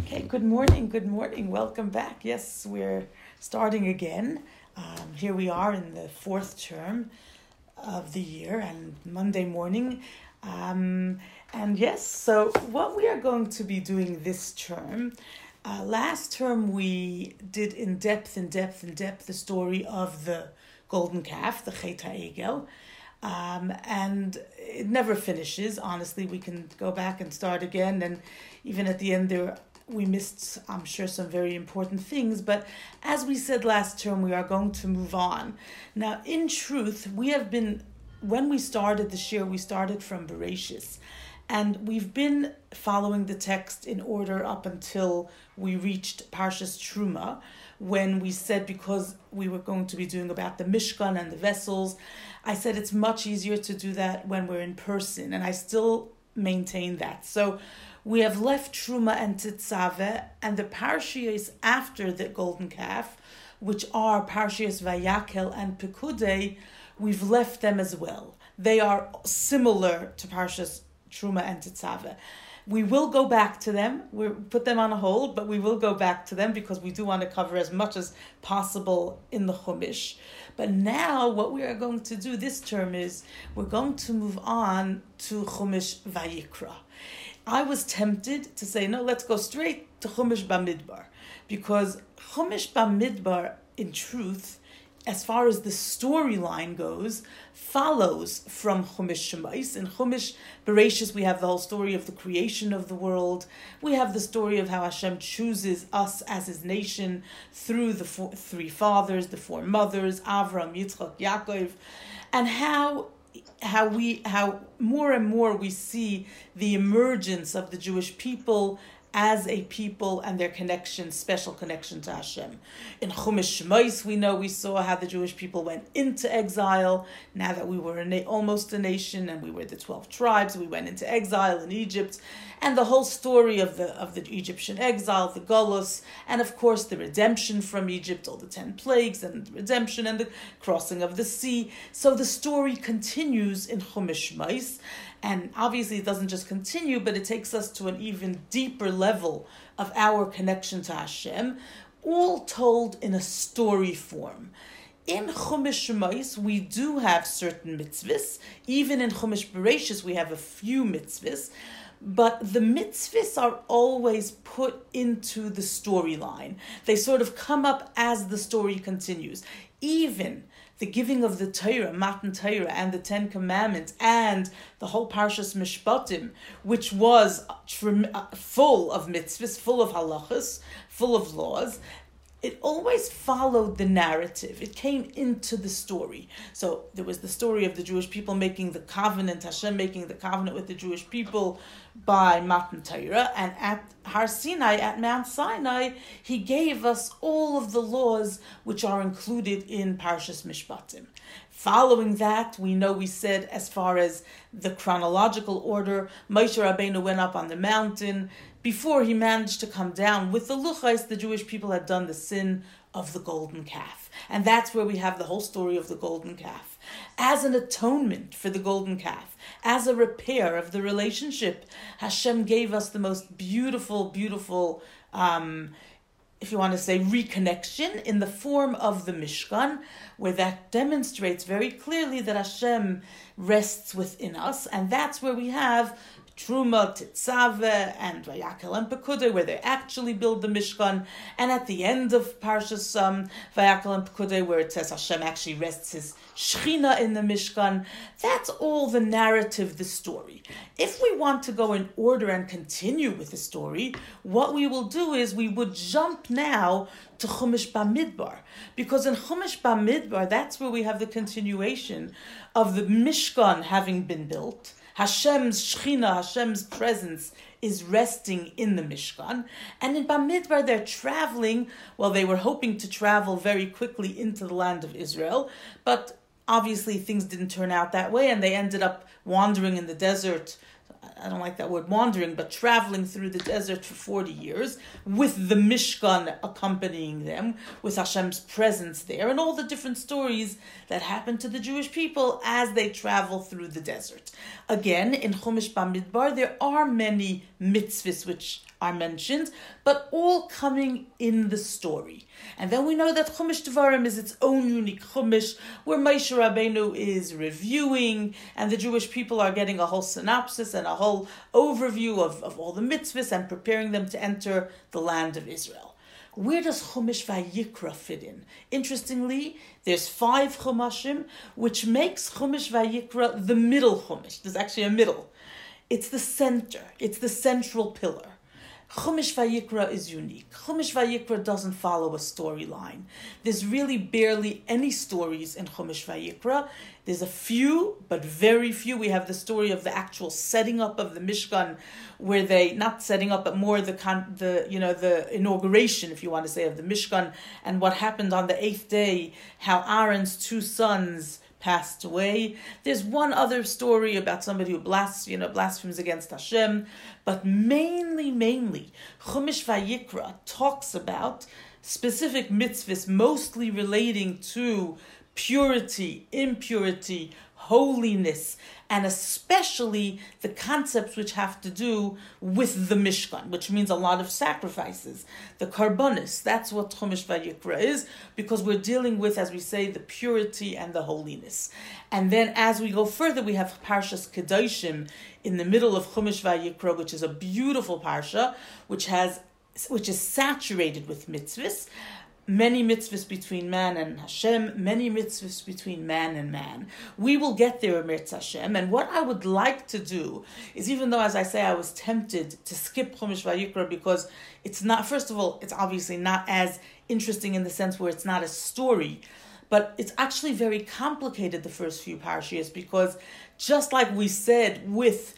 Okay, good morning. Welcome back. Yes, we're starting again. Here we are in the fourth term of the year and Monday morning. And yes, so what we are going to be doing this term, last term we did in depth the story of the golden calf, the Chet HaEgel. And it never finishes. Honestly, we can go back and start again, and even at the end we missed, I'm sure, some very important things. But as we said last term, we are going to move on. Now, in truth, when we started this year, we started from Bereshis, and we've been following the text in order up until we reached Parshas Truma, when we said, because we were going to be doing about the Mishkan and the vessels, I said it's much easier to do that when we're in person, and I still maintain that. So we have left Truma and Tetzaveh, and the Parshios after the golden calf, which are Parshios Vayakel and Pekudei, we've left them as well. They are similar to Parshas Truma and Tetzaveh. We will go back to them. We'll put them on a hold, but we will go back to them because we do want to cover as much as possible in the Chumash. But now what we are going to do this term is we're going to move on to Chumash Vayikra. I was tempted to say, no, let's go straight to Chumash Bamidbar, because Chumash Bamidbar, in truth, as far as the storyline goes, follows from Chumash Shemais. In Chumash Bereshis, we have the whole story of the creation of the world. We have the story of how Hashem chooses us as His nation through the three fathers, the four mothers, Avram, Yitzchak, Yaakov, and how more and more we see the emergence of the Jewish people as a people and their connection, special connection to Hashem. In Chumash Shemais, we saw how the Jewish people went into exile. Now that we were almost a nation and we were the 12 tribes, we went into exile in Egypt, and the whole story of the Egyptian exile, the Golus, and of course the redemption from Egypt, all the 10 plagues and the redemption and the crossing of the sea. So the story continues in Chumash Shemais. And obviously it doesn't just continue, but it takes us to an even deeper level of our connection to Hashem, all told in a story form. In Chumash Shemais, we do have certain mitzvahs. Even in Chumash Bereshis, we have a few mitzvahs. But the mitzvahs are always put into the storyline. They sort of come up as the story continues. Even the giving of the Torah, Matan Torah, and the 10 Commandments, and the whole Parshas Mishpatim, which was full of mitzvahs, full of halachas, full of laws, it always followed the narrative. It came into the story. So there was the story of the Jewish people making the covenant, Hashem making the covenant with the Jewish people by Matan Torah, and at Har Sinai, at Mount Sinai, He gave us all of the laws which are included in Parshas Mishpatim. Following that, we said, as far as the chronological order, Moshe Rabbeinu went up on the mountain. Before he managed to come down with the Luchais, the Jewish people had done the sin of the golden calf. And that's where we have the whole story of the golden calf. As an atonement for the golden calf, as a repair of the relationship, Hashem gave us the most beautiful, if you want to say, reconnection in the form of the Mishkan, where that demonstrates very clearly that Hashem rests within us. And that's where we have Truma, Tetzaveh, and Vayakel and Pekudei, where they actually build the Mishkan. And at the end of Parshas Vayakel and Pekudei, where it says Hashem actually rests His Shechina in the Mishkan. That's all the narrative, the story. If we want to go in order and continue with the story, what we will do is we would jump now to Chumash Bamidbar. Because in Chumash Bamidbar, that's where we have the continuation of the Mishkan having been built. Hashem's Shechina, Hashem's presence is resting in the Mishkan. And in Bamidbar, they're traveling. Well, they were hoping to travel very quickly into the land of Israel, but obviously things didn't turn out that way, and they ended up wandering in the desert I don't like that word wandering, but traveling through the desert for 40 years with the Mishkan accompanying them, with Hashem's presence there, and all the different stories that happen to the Jewish people as they travel through the desert. Again, in Chumash Bamidbar, there are many mitzvahs which are mentioned, but all coming in the story. And then we know that Chumash Devarim is its own unique Chumash, where Moshe Rabbeinu is reviewing, and the Jewish people are getting a whole synopsis and a whole overview of all the mitzvahs and preparing them to enter the land of Israel. Where does Chumash Vayikra fit in? Interestingly, there's 5 Chumashim, which makes Chumash Vayikra the middle Chumash. There's actually a middle. It's the center. It's the central pillar. Chumash Vayikra is unique. Chumash Vayikra doesn't follow a storyline. There's really barely any stories in Chumash Vayikra. There's a few, but very few. We have the story of the actual setting up of the Mishkan, where they, not setting up, but more the inauguration, if you want to say, of the Mishkan, and what happened on the 8th day, how Aaron's 2 sons passed away. There's one other story about somebody who blasphemes against Hashem, but mainly, Chumash Vayikra talks about specific mitzvahs, mostly relating to purity, impurity, holiness, and especially the concepts which have to do with the Mishkan, which means a lot of sacrifices. The Karbonis, that's what Chumash Vayikra is, because we're dealing with, as we say, the purity and the holiness. And then as we go further, we have Parshas Kedoshim in the middle of Chumash Vayikra, which is a beautiful parsha, which is saturated with mitzvahs. Many mitzvahs between man and Hashem, many mitzvahs between man and man. We will get there, Eretz Hashem. And what I would like to do is, even though, as I say, I was tempted to skip Chumash Vayikra because it's not, first of all, it's obviously not as interesting in the sense where it's not a story, but it's actually very complicated, the first few parashiyos, because just like we said with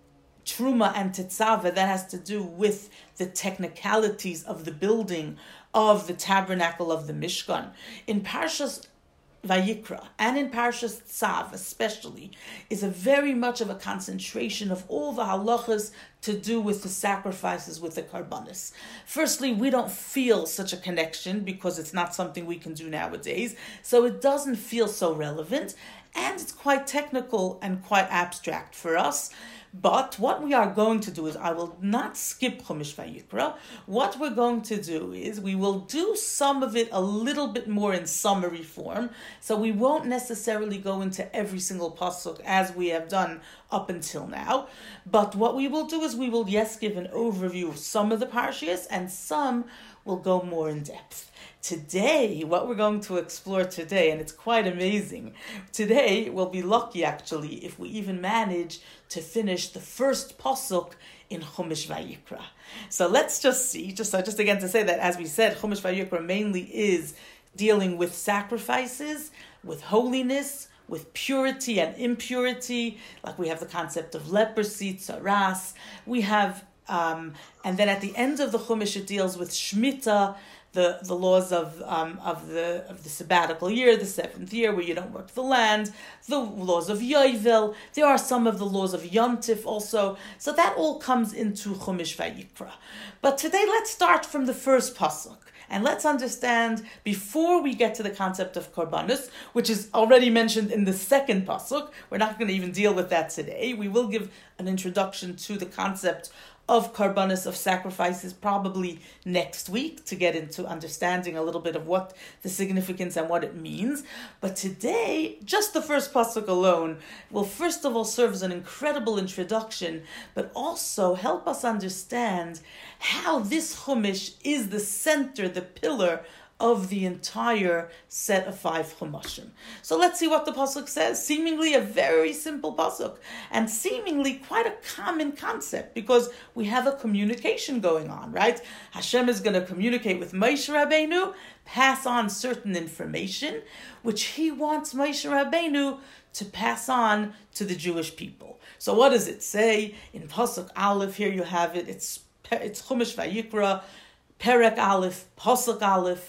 Truma and Tetzaveh, that has to do with the technicalities of the building of the tabernacle of the Mishkan. In Parshas Vayikra and in Parshas Tzav especially, is a very much of a concentration of all the halachas to do with the sacrifices, with the karbanis. Firstly, we don't feel such a connection because it's not something we can do nowadays, so it doesn't feel so relevant, and it's quite technical and quite abstract for us. But what we are going to do is, I will not skip Chumash Vayikra. What we're going to do is, we will do some of it a little bit more in summary form. So we won't necessarily go into every single pasuk as we have done up until now. But what we will do is, we will, yes, give an overview of some of the parashiyos, and some will go more in depth. Today, what we're going to explore today, and it's quite amazing, today we'll be lucky actually if we even manage to finish the first pasuk in Chumash Vayikra. So let's just see, just again to say that, as we said, Chumash Vayikra mainly is dealing with sacrifices, with holiness, with purity and impurity, like we have the concept of leprosy, tzaras, we have, and then at the end of the Chumash it deals with Shemitah, the laws of the sabbatical year, the 7th year, where you don't work the land, the laws of Yovel. There are some of the laws of Yom Tif also. So that all comes into Chumash Vayikra. But today, let's start from the first pasuk. And let's understand, before we get to the concept of Karbanos, which is already mentioned in the second pasuk, we're not going to even deal with that today. We will give an introduction to the concept of Karbanos, of sacrifices, probably next week, to get into understanding a little bit of what the significance and what it means. But today, just the first pasuk alone will first of all serve as an incredible introduction, but also help us understand how this Chumash is the center, the pillar of the entire set of 5 Chumashim. So let's see what the pasuk says. Seemingly a very simple pasuk, and seemingly quite a common concept, because we have a communication going on, right? Hashem is going to communicate with Moshe Rabbeinu, pass on certain information, which he wants Moshe Rabbeinu to pass on to the Jewish people. So what does it say? In pasuk Aleph, here you have it, it's Chumash Vayikra, Perek Aleph, Pasuk Aleph,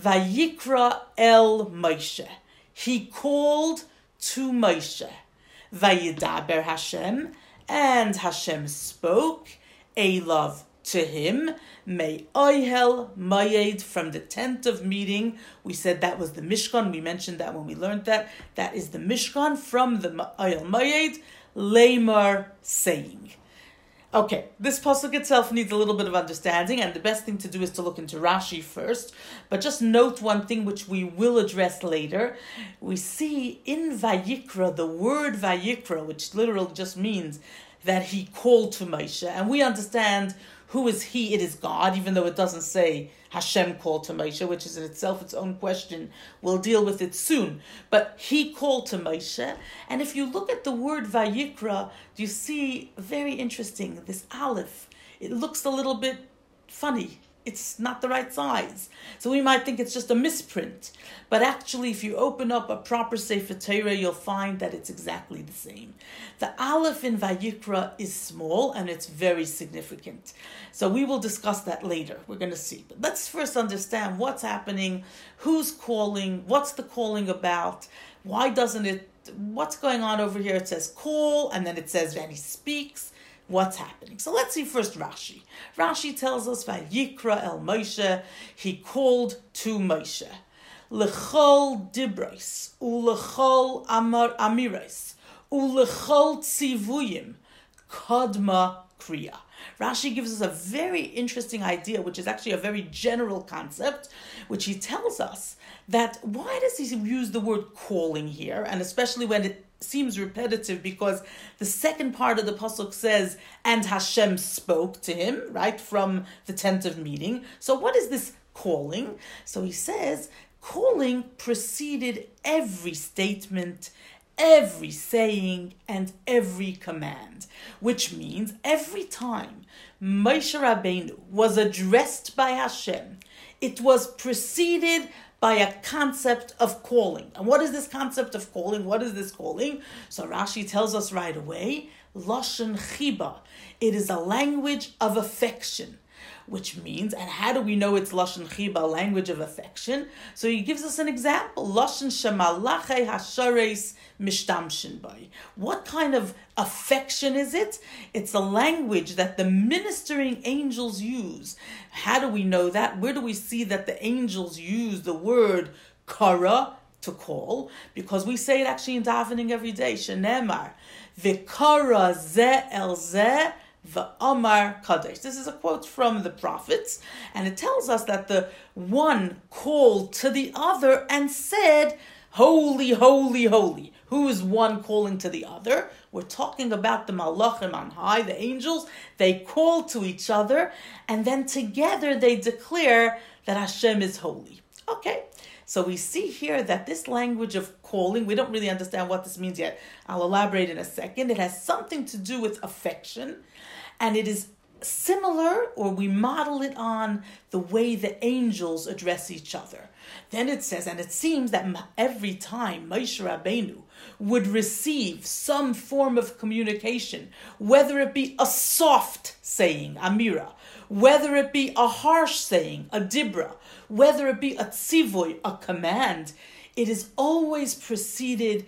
Vayikra el Moshe. He called to Moshe. Vayidaber Hashem, And Hashem spoke, Elav, to him, May Oyhel Mayed, from the tent of meeting. We said that was the Mishkan. We mentioned that when we learned that. That is the Mishkan from the Oyhel Mayed, Lamar, saying. Okay, this pasuk itself needs a little bit of understanding, and the best thing to do is to look into Rashi first. But just note one thing which we will address later. We see in Vayikra, the word Vayikra, which literally just means that he called to Moshe, and we understand who is he? It is God, even though it doesn't say Hashem called to Moshe, which is in itself its own question. We'll deal with it soon. But he called to Moshe. And if you look at the word Vayikra, you see, very interesting, this aleph. It looks a little bit funny. It's not the right size. So we might think it's just a misprint. But actually, if you open up a proper Sefer Torah, you'll find that it's exactly the same. The aleph in Vayikra is small, and it's very significant. So we will discuss that later. We're going to see. But let's first understand what's happening, who's calling, what's the calling about, why doesn't it, what's going on over here? It says call, and then it says that he speaks. What's happening? So let's see first Rashi. Rashi tells us, Vayikra el Moshe, he called to Moshe. L'chol dibros, u'l'chol amiros, u'l'chol tzivuyim, kadma kriya. Rashi gives us a very interesting idea, which is actually a very general concept, which he tells us that why does he use the word calling here, and especially when it seems repetitive, because the second part of the pasuk says, and Hashem spoke to him, right, from the tent of meeting. So what is this calling? So he says, calling preceded every statement, every saying, and every command, which means every time Moshe Rabbeinu was addressed by Hashem, it was preceded by a concept of calling. And what is this concept of calling? What is this calling? So Rashi tells us right away, Lashon Chiba. It is a language of affection, which means, and how do we know it's Lashon Chiba, language of affection? So he gives us an example, Lashon Shemalachei Hashares Mishtamshin Bai. What kind of affection is it? It's a language that the ministering angels use. How do we know that? Where do we see that the angels use the word kara, to call? Because we say it actually in davening every day, Shenemar, V'kara ze el ze, V'amar Kadesh. This is a quote from the prophets, and it tells us that the one called to the other and said, holy, holy, holy. Who is one calling to the other? We're talking about the malachim on high, the angels. They call to each other, and then together they declare that Hashem is holy. Okay, so we see here that this language of calling, we don't really understand what this means yet. I'll elaborate in a second. It has something to do with affection, and it is similar, or we model it on the way the angels address each other. Then it says, and it seems that every time Moshe Rabbeinu would receive some form of communication, whether it be a soft saying, amira, whether it be a harsh saying, a dibra, whether it be a tzivoy, a command, it is always preceded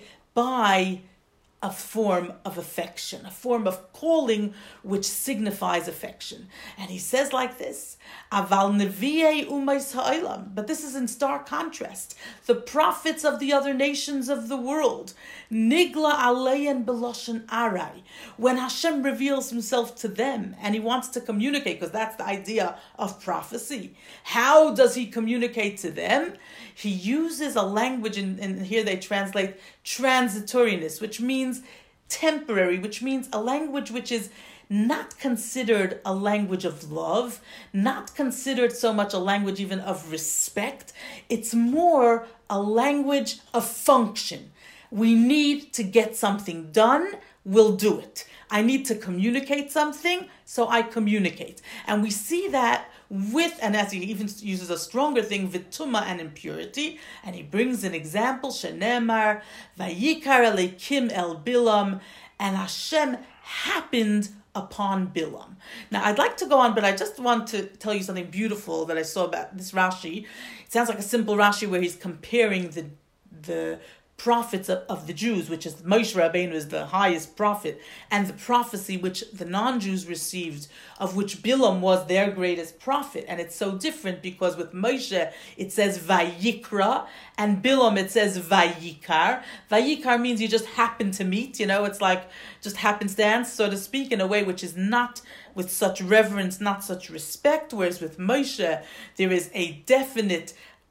by a form of affection, a form of calling which signifies affection. And he says like this, Aval nevi'ei umais ha'olam, but this is in stark contrast. The prophets of the other nations of the world, nigla alein beloshen arai, when Hashem reveals himself to them and he wants to communicate, because that's the idea of prophecy. How does he communicate to them? He uses a language, and here they translate transitoriness, which means temporary, which means a language which is not considered a language of love, not considered so much a language even of respect. It's more a language of function. We need to get something done, we'll do it. I need to communicate something, so I communicate. And we see that with, and as he even uses a stronger thing, vituma and impurity, and he brings an example, shenemar, vayikar Elokim el Bilam, and Hashem happened upon Bilam. Now, I'd like to go on, but I just want to tell you something beautiful that I saw about this Rashi. It sounds like a simple Rashi where he's comparing the prophets of the Jews, which is Moshe Rabbeinu is the highest prophet, and the prophecy which the non-Jews received, of which Bilam was their greatest prophet. And it's so different because with Moshe it says Vayikra, and Bilam it says Vayikar. Vayikar means you just happen to meet, it's like just happenstance, so to speak, in a way which is not with such reverence, not such respect, whereas with Moshe there is a definite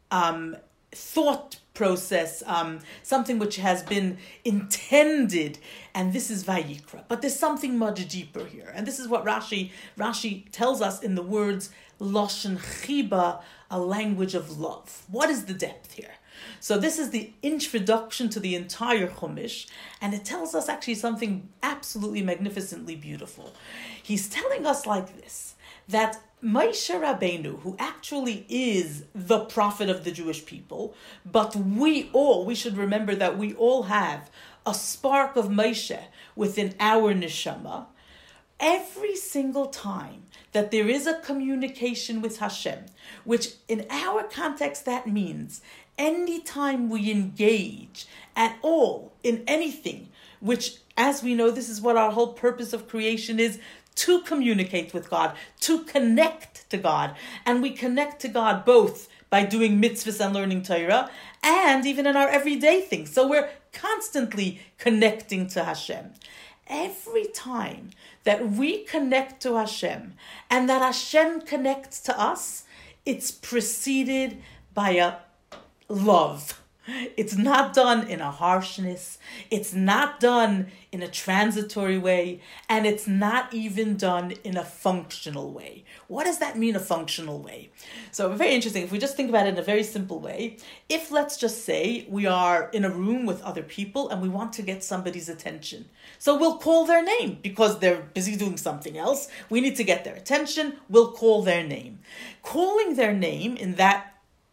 thought process, something which has been intended, and this is Vayikra. But there's something much deeper here, and this is what Rashi tells us in the words Lashon Chiba, a language of love. What is the depth here? So this is the introduction to the entire Chumash, and it tells us actually something absolutely magnificently beautiful. He's telling us like this, that Moshe Rabbeinu, who actually is the prophet of the Jewish people, but we should remember that we all have a spark of Moshe within our neshama. Every single time that there is a communication with Hashem, which in our context that means anytime we engage at all in anything, which, as we know, this is what our whole purpose of creation is, to communicate with God, to connect to God. And we connect to God both by doing mitzvahs and learning Torah, and even in our everyday things. So we're constantly connecting to Hashem. Every time that we connect to Hashem and that Hashem connects to us, it's preceded by a love. It's not done in a harshness. It's not done in a transitory way. And it's not even done in a functional way. What does that mean, a functional way? So very interesting. If we just think about it in a very simple way, if let's just say we are in a room with other people and we want to get somebody's attention. So we'll call their name because they're busy doing something else. We need to get their attention. We'll call their name. Calling their name in that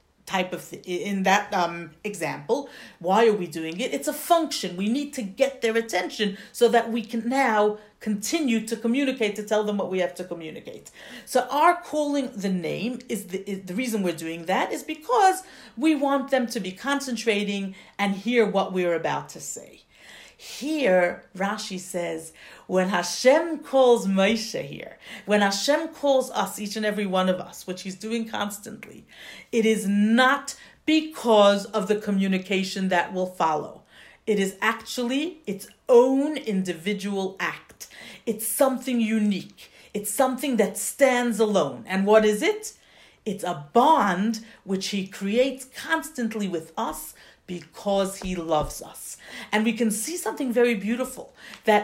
example, why are we doing it? It's a function. We need to get their attention so that we can now continue to communicate, to tell them what we have to communicate. So our calling the name is the reason we're doing that is because we want them to be concentrating and hear what we're about to say. Here, Rashi says, when Hashem calls Moshe here, when Hashem calls us, each and every one of us, which he's doing constantly, it is not because of the communication that will follow. It is actually its own individual act. It's something unique. It's something that stands alone. And what is it? It's a bond which he creates constantly with us because he loves us. And we can see something very beautiful,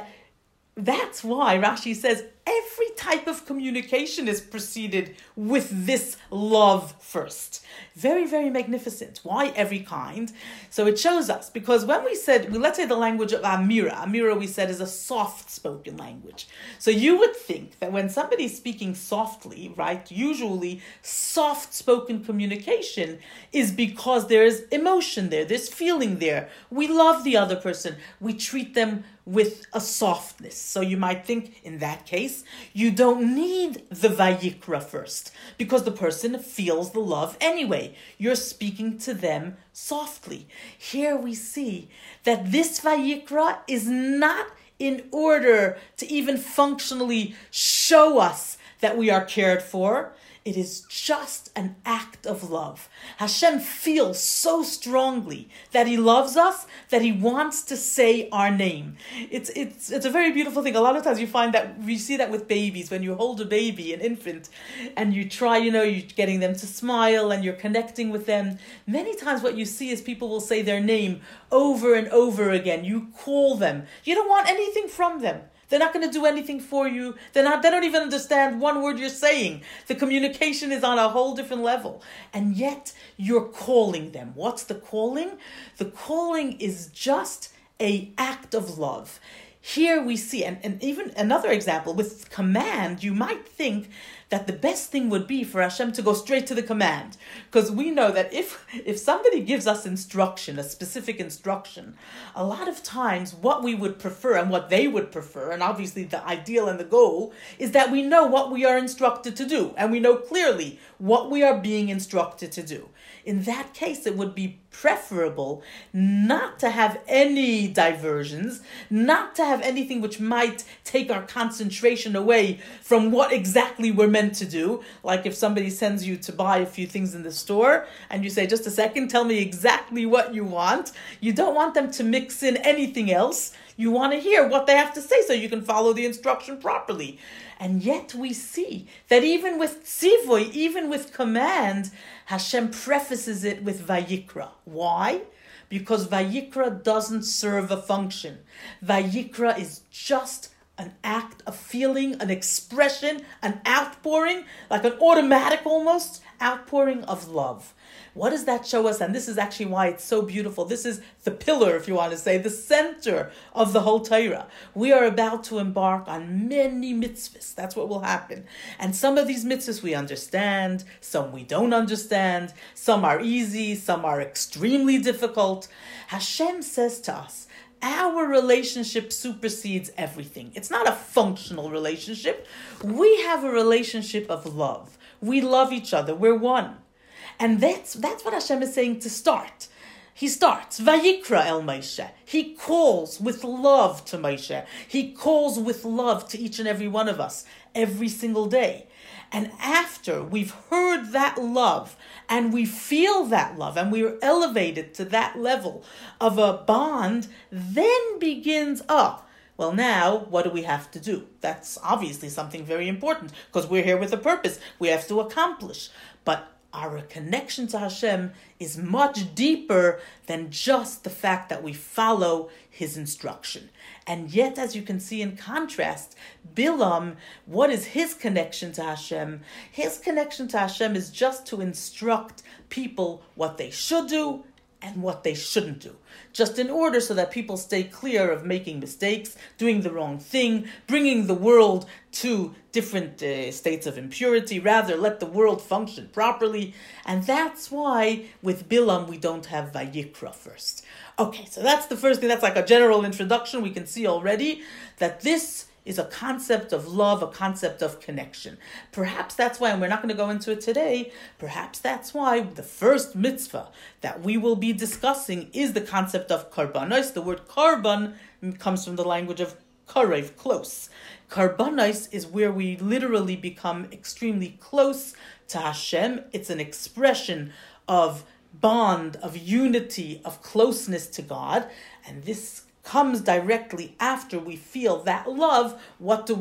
that's why Rashi says every type of communication is preceded with this love first. Very, very magnificent. Why every kind? So it shows us, because when let's say the language of Amira we said is a soft-spoken language. So you would think that when somebody's speaking softly, right, usually soft-spoken communication is because there's emotion there, there's feeling there. We love the other person. We treat them with a softness. So you might think, in that case, you don't need the Vayikra first, because the person feels the love anyway. You're speaking to them softly. Here we see that this Vayikra is not in order to even functionally show us that we are cared for. It is just an act of love. Hashem feels so strongly that he loves us that he wants to say our name. It's a very beautiful thing. A lot of times you find that we see that with babies. When you hold a baby, an infant, and you try, you're getting them to smile and you're connecting with them. Many times what you see is people will say their name over and over again. You call them. You don't want anything from them. They're not going to do anything for you. They don't even understand one word you're saying. The communication is on a whole different level. And yet you're calling them. What's the calling? The calling is just an act of love. Here we see, and even another example, with command, you might think that the best thing would be for Hashem to go straight to the command. Because we know that if somebody gives us instruction, a specific instruction, a lot of times what we would prefer and what they would prefer, and obviously the ideal and the goal, is that we know what we are instructed to do. And we know clearly what we are being instructed to do. In that case, it would be preferable not to have any diversions, not to have anything which might take our concentration away from what exactly we're meant to do. Like if somebody sends you to buy a few things in the store and you say, just a second, tell me exactly what you want. You don't want them to mix in anything else. You want to hear what they have to say so you can follow the instruction properly. And yet we see that even with tzivoy, even with command, Hashem prefaces it with Vayikra. Why? Because Vayikra doesn't serve a function. Vayikra is just an act of feeling, an expression, an outpouring, like an automatic almost outpouring of love. What does that show us? And this is actually why it's so beautiful. This is the pillar, if you want to say, the center of the whole Torah. We are about to embark on many mitzvahs. That's what will happen. And some of these mitzvahs we understand, some we don't understand, some are easy, some are extremely difficult. Hashem says to us, our relationship supersedes everything. It's not a functional relationship. We have a relationship of love. We love each other. We're one. And that's what Hashem is saying to start. He starts, Vayikra el Moshe. He calls with love to Moshe. He calls with love to each and every one of us every single day. And after we've heard that love and we feel that love and we are elevated to that level of a bond, then begins, well, now, what do we have to do? That's obviously something very important because we're here with a purpose. We have to accomplish. But our connection to Hashem is much deeper than just the fact that we follow His instruction. And yet, as you can see in contrast, Bilam, what is his connection to Hashem? His connection to Hashem is just to instruct people what they should do and what they shouldn't do. Just in order so that people stay clear of making mistakes, doing the wrong thing, bringing the world to different states of impurity. Rather, let the world function properly. And that's why with Bilam we don't have Vayikra first. Okay, so that's the first thing. That's like a general introduction. We can see already that this is a concept of love, a concept of connection. Perhaps that's why, and we're not going to go into it today, perhaps that's why the first mitzvah that we will be discussing is the concept of karbanos. The word karban comes from the language of karev, close. Karbanos is where we literally become extremely close to Hashem. It's an expression of bond, of unity, of closeness to God, and this comes directly after we feel that love. What do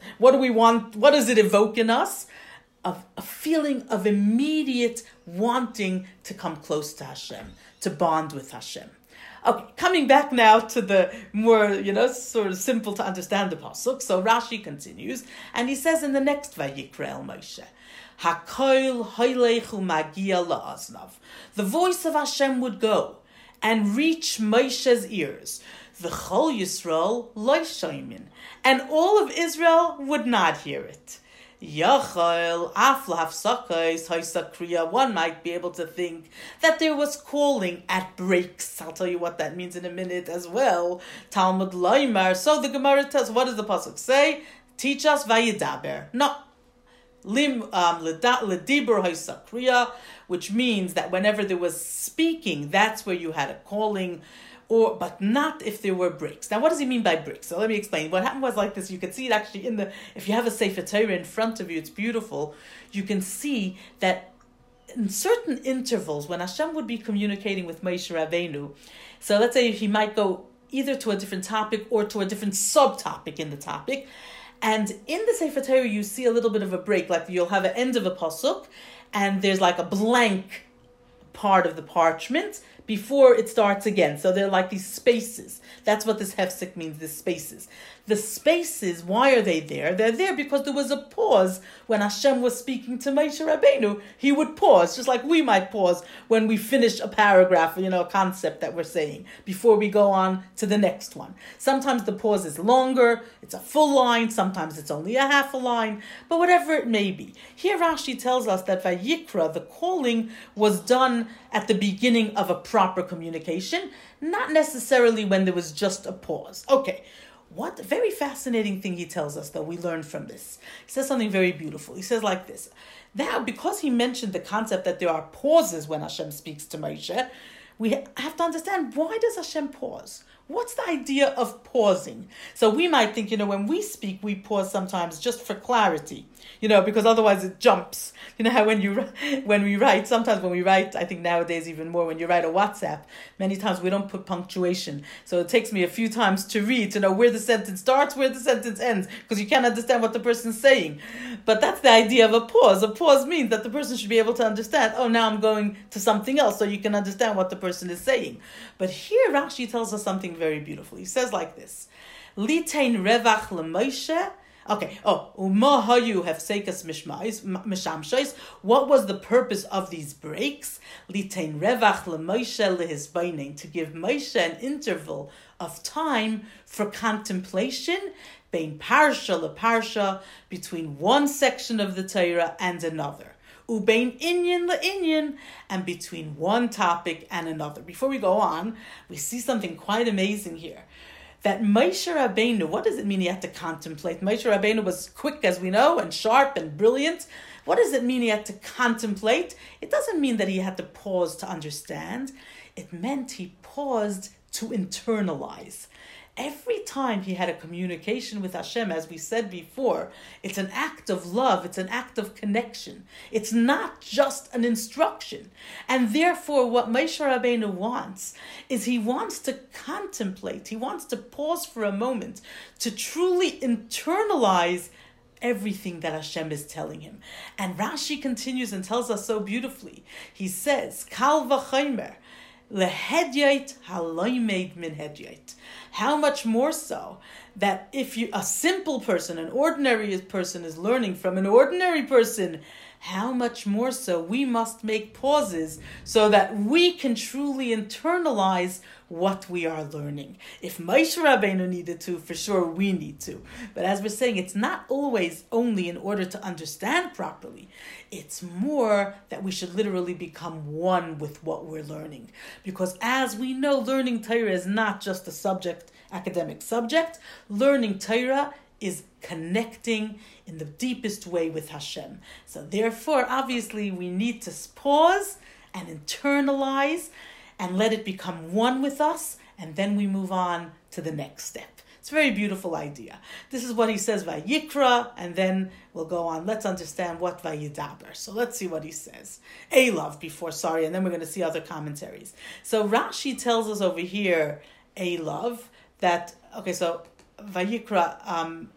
we want? What does it evoke in us? A feeling of immediate wanting to come close to Hashem, to bond with Hashem. Okay, coming back now to the more, sort of simple to understand the pasuk. So Rashi continues, and he says in the next Vayikra el Moshe, Hakoil hoilechu magia la'aznav. The voice of Hashem would go and reach Moshe's ears. V'chol Yisrael lo shoymin, and all of Israel would not hear it. Yachol af lahafsakos haisakriya. One might be able to think that there was calling at breaks. I'll tell you what that means in a minute as well. Talmud loymar. So the Gemara tells, what does the pasuk say? Teach us vayidaber. No. Ledibur haisakriya, which means that whenever there was speaking, that's where you had a calling. But not if there were breaks. Now, what does he mean by breaks? So let me explain. What happened was like this. You could see it actually if you have a Sefer Torah in front of you, it's beautiful. You can see that in certain intervals, when Hashem would be communicating with Moshe Rabbeinu, so let's say he might go either to a different topic or to a different subtopic in the topic. And in the Sefer Torah, you see a little bit of a break. Like you'll have an end of a pasuk, and there's like a blank part of the parchment before it starts again. So they're like these spaces. That's what this hefsek means, the spaces. The spaces, why are they there? They're there because there was a pause when Hashem was speaking to Moshe Rabbeinu. He would pause, just like we might pause when we finish a paragraph, a concept that we're saying, before we go on to the next one. Sometimes the pause is longer, it's a full line, sometimes it's only a half a line, but whatever it may be. Here Rashi tells us that Vayikra, the calling, was done at the beginning of a proper communication, not necessarily when there was just a pause. Okay. What a very fascinating thing he tells us, though, we learn from this. He says something very beautiful. He says like this. Now, because he mentioned the concept that there are pauses when Hashem speaks to Moshe, we have to understand, why does Hashem pause? What's the idea of pausing? So we might think, when we speak, we pause sometimes just for clarity, because otherwise it jumps. You know how when we write, I think nowadays even more, when you write a WhatsApp, many times we don't put punctuation. So it takes me a few times to read, to know where the sentence starts, where the sentence ends, because you can't understand what the person's saying. But that's the idea of a pause. A pause means that the person should be able to understand, now I'm going to something else, so you can understand what the person is saying. But here Rashi tells us something very beautiful. He says like this: Litein revach leMoshe. Okay. Uma hayu hefsekas mishamshais. What was the purpose of these breaks? Litein revach leMoshe lehisbainin, to give Moshe an interval of time for contemplation, bein parsha leparsha, between one section of the Torah and another. Ubein inyan le'inyan, and between one topic and another. Before we go on, we see something quite amazing here. That Moshe Rabbeinu, what does it mean he had to contemplate? Moshe Rabbeinu was quick, as we know, and sharp and brilliant. What does it mean he had to contemplate? It doesn't mean that he had to pause to understand. It meant he paused to internalize. Every time he had a communication with Hashem, as we said before, it's an act of love, it's an act of connection. It's not just an instruction. And therefore, what Moshe Rabbeinu wants is he wants to contemplate, he wants to pause for a moment, to truly internalize everything that Hashem is telling him. And Rashi continues and tells us so beautifully. He says, Kal v'chomer, lehedyait haloimed min hedyait. How much more so that if a simple person, an ordinary person is learning from an ordinary person, how much more so we must make pauses so that we can truly internalize what we are learning. If Moshe Rabbeinu needed to, for sure we need to. But as we're saying, it's not always only in order to understand properly. It's more that we should literally become one with what we're learning. Because as we know, learning Torah is not just a subject, academic subject. Learning Torah is connecting in the deepest way with Hashem. So therefore, obviously, we need to pause and internalize and let it become one with us, and then we move on to the next step. It's a very beautiful idea. This is what he says, Vayikra, and then we'll go on. Let's understand what Vayidaber. So let's see what he says. Elav before, and then we're going to see other commentaries. So Rashi tells us over here, Elav, that, so Vayikra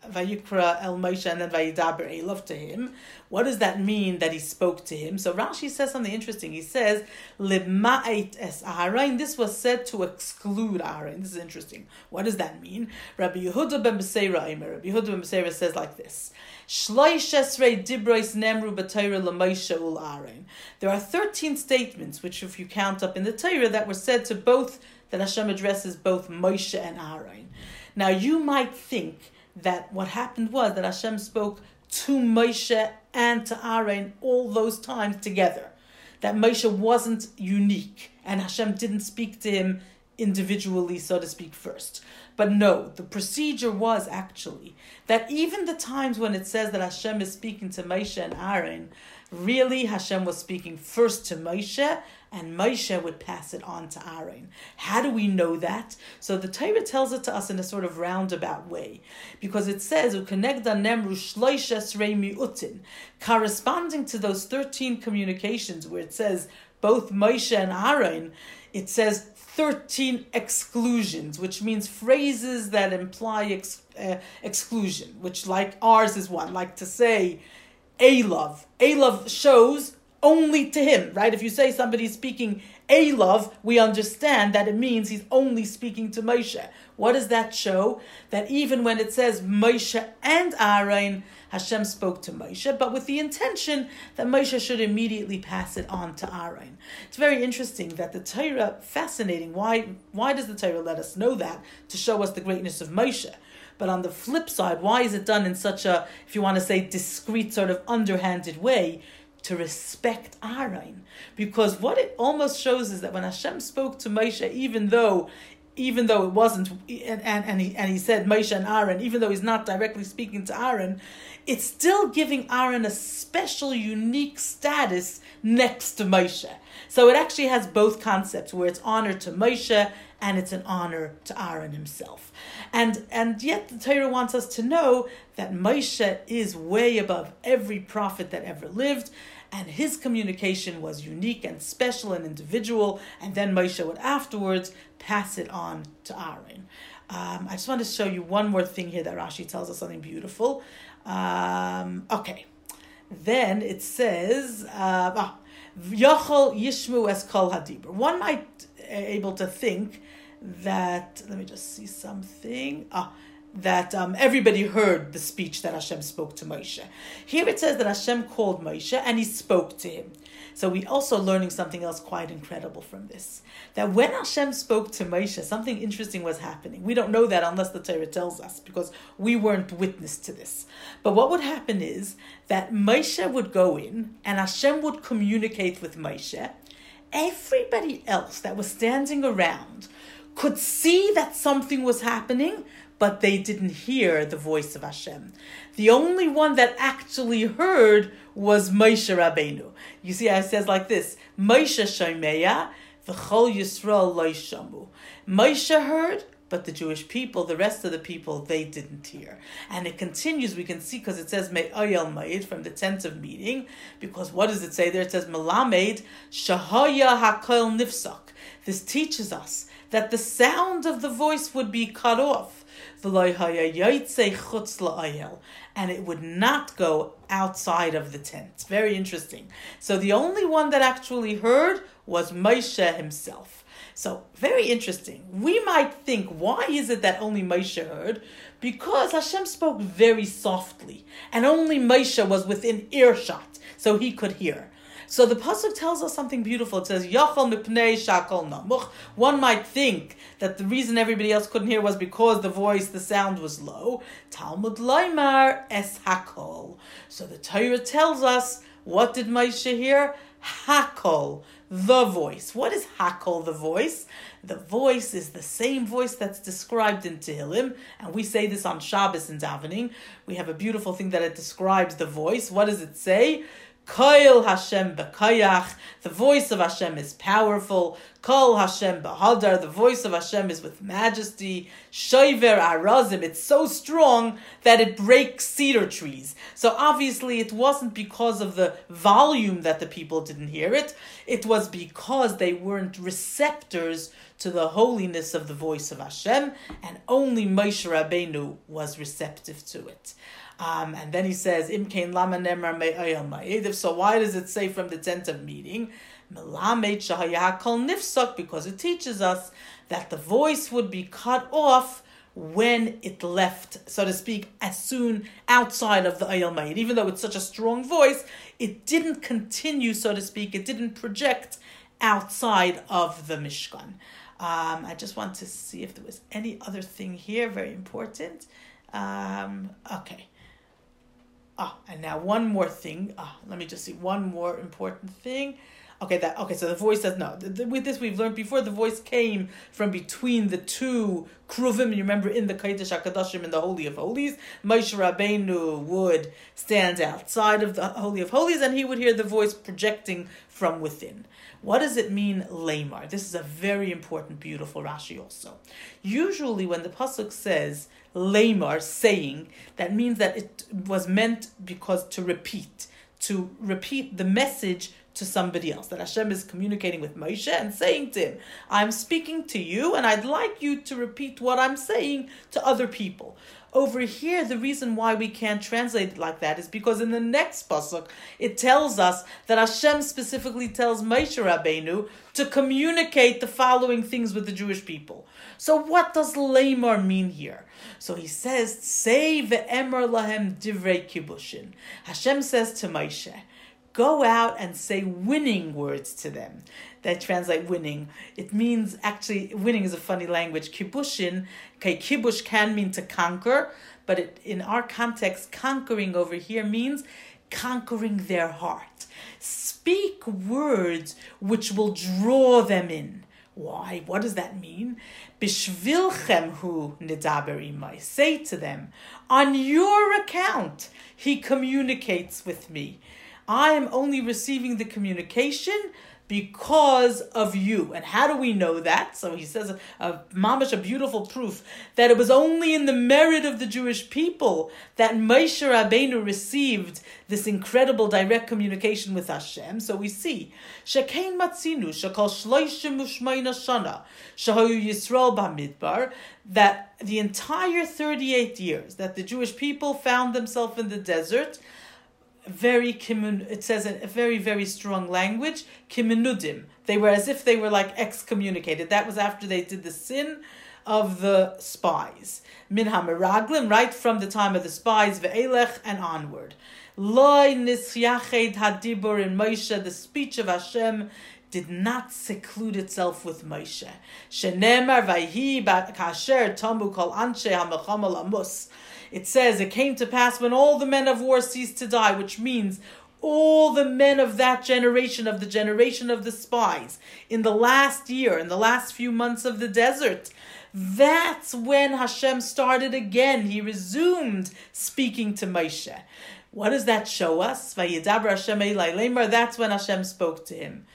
El Moshe, and then Vayidaber Elav to him. What does that mean that he spoke to him? So Rashi says something interesting. He says, Lima'et es Aharon. This was said to exclude Aharon. This is interesting. What does that mean? Rabbi Yehuda ben Beseira says like this. Shloish esrei dibros nemru b'Torah l'Moshe ul Aharon. There are 13 statements, which if you count up in the Torah, that were said to both, that Hashem addresses both Moshe and Aharon. Now you might think that what happened was that Hashem spoke to Moshe and to Aaron all those times together. That Moshe wasn't unique and Hashem didn't speak to him individually, so to speak, first. But no, the procedure was actually that even the times when it says that Hashem is speaking to Moshe and Aaron, really Hashem was speaking first to Moshe, and Moshe would pass it on to Aaron. How do we know that? So the Torah tells it to us in a sort of roundabout way, because it says, corresponding to those 13 communications where it says both Moshe and Aaron, it says 13 exclusions, which means phrases that imply exclusion, which like ours is one, like to say, Elav. Elav shows only to him, right? If you say somebody's speaking Elav, we understand that it means he's only speaking to Moshe. What does that show? That even when it says Moshe and Aaron, Hashem spoke to Moshe, but with the intention that Moshe should immediately pass it on to Aaron. It's very interesting that the Torah, fascinating. Why does the Torah let us know that? To show us the greatness of Moshe. But on the flip side, why is it done in such a, if you want to say, discreet, sort of underhanded way? To respect Aaron. Because what it almost shows is that when Hashem spoke to Moshe, even though even though it wasn't, and he said Moshe and Aaron, even though he's not directly speaking to Aaron, it's still giving Aaron a special, unique status next to Moshe. So it actually has both concepts, where it's honor to Moshe and it's an honor to Aaron himself. And yet the Torah wants us to know that Moshe is way above every prophet that ever lived, and his communication was unique and special and individual, and then Moshe would afterwards pass it on to Aaron. I just want to show you one more thing here that Rashi tells us something beautiful. Okay. Then it says, Yachol Yishmu es kol hadibur. One might able to think that, let me just see something, that everybody heard the speech that Hashem spoke to Moshe. Here it says that Hashem called Moshe and he spoke to him. So we also learning something else quite incredible from this. That when Hashem spoke to Moshe, something interesting was happening. We don't know that unless the Torah tells us, because we weren't witness to this. But what would happen is that Moshe would go in and Hashem would communicate with Moshe. Everybody else that was standing around could see that something was happening, but they didn't hear the voice of Hashem. The only one that actually heard was Moshe Rabbeinu. You see how it says like this, Moshe Shomeya, v'chol Yisrael lo shamu. Moshe heard, but the Jewish people, the rest of the people, they didn't hear. And it continues, we can see, because it says Me'ayel Ma'id, from the tent of meeting, because what does it say there? It says Melamed, Shahaya HaKol Nifsak. This teaches us that the sound of the voice would be cut off, and it would not go outside of the tent. Very interesting. So the only one that actually heard was Moshe himself. So very interesting. We might think, why is it that only Moshe heard? Because Hashem spoke very softly, and only Moshe was within earshot, so he could hear. So the pasuk tells us something beautiful. It says, Yachal mipnei shakol namuch. One might think that the reason everybody else couldn't hear was because the sound was low. Talmud Laimar es hakol. So the Torah tells us, what did Moshe hear? Hakol, the voice. What is Hakol, the voice? The voice is the same voice that's described in Tehillim, and we say this on Shabbos in davening. We have a beautiful thing that it describes the voice. What does it say? Koil Hashem b'kayach, the voice of Hashem is powerful. Kol Hashem b'hadar, the voice of Hashem is with majesty. Shoiver arazim, it's so strong that it breaks cedar trees. So obviously it wasn't because of the volume that the people didn't hear it. It was because they weren't receptors to the holiness of the voice of Hashem, and only Moshe Rabbeinu was receptive to it. And then he says, Imkein lama nemar me'ayel ma'ediv. So why does it say from the tent of meeting? Melamed shahaya kol nifsak, because it teaches us that the voice would be cut off when it left, so to speak, as soon outside of the ayel ma'id. Even though it's such a strong voice, it didn't continue, so to speak, it didn't project outside of the Mishkan. I just want to see if there was any other thing here, very important. Okay. And now one more thing. Let me just see one more important thing. Okay, so the voice says no. With this we've learned before, the voice came from between the two kruvim. You remember in the Kodesh HaKadoshim, in the Holy of Holies, Moshe Rabbeinu would stand outside of the Holy of Holies, and he would hear the voice projecting from within. What does it mean, Leimar? This is a very important, beautiful Rashi also. Usually when the pasuk says Leimar, saying, that means that it was meant because to repeat the message to somebody else, that Hashem is communicating with Moshe and saying to him, I'm speaking to you and I'd like you to repeat what I'm saying to other people. Over here, the reason why we can't translate it like that is because in the next pasuk, it tells us that Hashem specifically tells Moshe Rabbeinu to communicate the following things with the Jewish people. So what does Leimar mean here? So he says, Say ve'emer lahem divrei kibushin. Hashem says to Moshe, go out and say winning words to them. They translate winning. It means, actually, winning is a funny language. Kibushin, okay, kibush can mean to conquer, but in our context, conquering over here means conquering their heart. Speak words which will draw them in. Why? What does that mean? Bishvilchem hu nidaber imai. Say to them, on your account, he communicates with me. I am only receiving the communication because of you. And how do we know that? So he says, mamash, a beautiful proof that it was only in the merit of the Jewish people that Moshe Rabbeinu received this incredible direct communication with Hashem. So we see, Shekein matzinu, shekol shloishim u'shmeina shana, shehoyu Yisrael b'midbar, that the entire 38 years that the Jewish people found themselves in the desert, it says in a very, very strong language, kimenudim. They were as if they were like excommunicated. That was after they did the sin of the spies. Min hameraglim, right from the time of the spies, ve'elech, and onward. Loi nisyached hadibur in Moshe, the speech of Hashem did not seclude itself with Moshe. Shenemar vayhi kasher tamu kol anshe hamachama lamus. It says, it came to pass when all the men of war ceased to die, which means all the men of that generation, of the generation of the spies, in the last year, in the last few months of the desert, that's when Hashem started again. He resumed speaking to Moshe. What does that show us? Vayidaber Hashem Elai Lemar, that's when Hashem spoke to him.